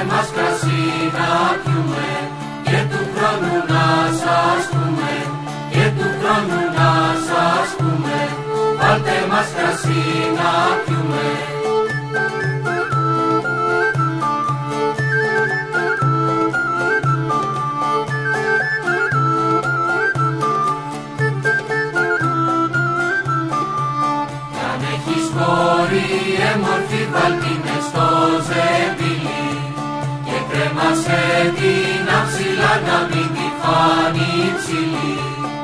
μας κρασί να πιούμε και του χρόνου να σας πούμε, και του χρόνου να σας πούμε, βάλτε μας κρασί να πιούμε. Κι αν έχεις κόρη έμορφη βάλτε μες στο ζεμπίλι και κρέμασε την αψιλά να μην τη φάνει ψηλή.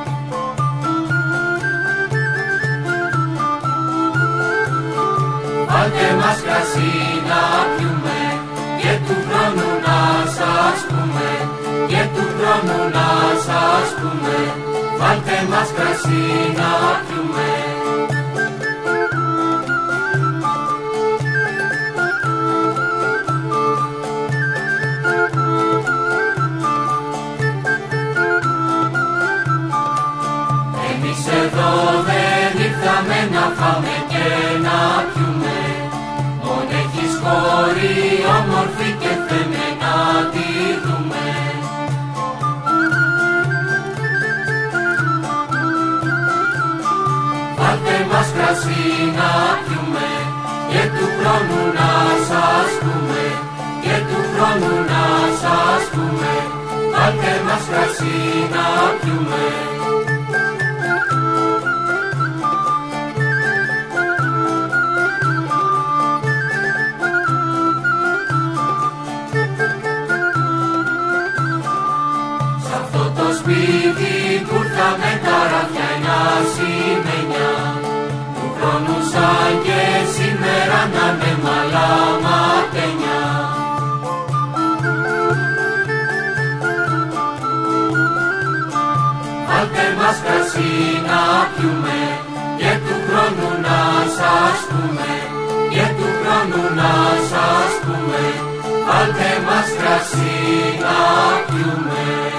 Βάλτε μας κρασί να πιούμε και του χρόνου να σας πούμε, και του χρόνου να σας πούμε, βάλτε μας κρασί να πιούμε. Εμείς εδώ δεν ήρθαμε να φάμε και να πιούμε, μόνο έχεις κόρη όμορφη και θέμε να τη δούμε. Βάλτε μας κρασί να πιούμε και του χρόνου να σας πούμε, και του χρόνου να σας πούμε, βάλτε μας κρασί να πιούμε. Σπίτι που ήρθαμε τα ράφια ένα σημαίνια, του χρόνου σαν και σήμερα να είναι μαλαματένια. Βάλτε μας κρασί να πιούμε και του χρόνου να σας πούμε, και του χρόνου να σας πούμε, βάλτε μας κρασί να πιούμε.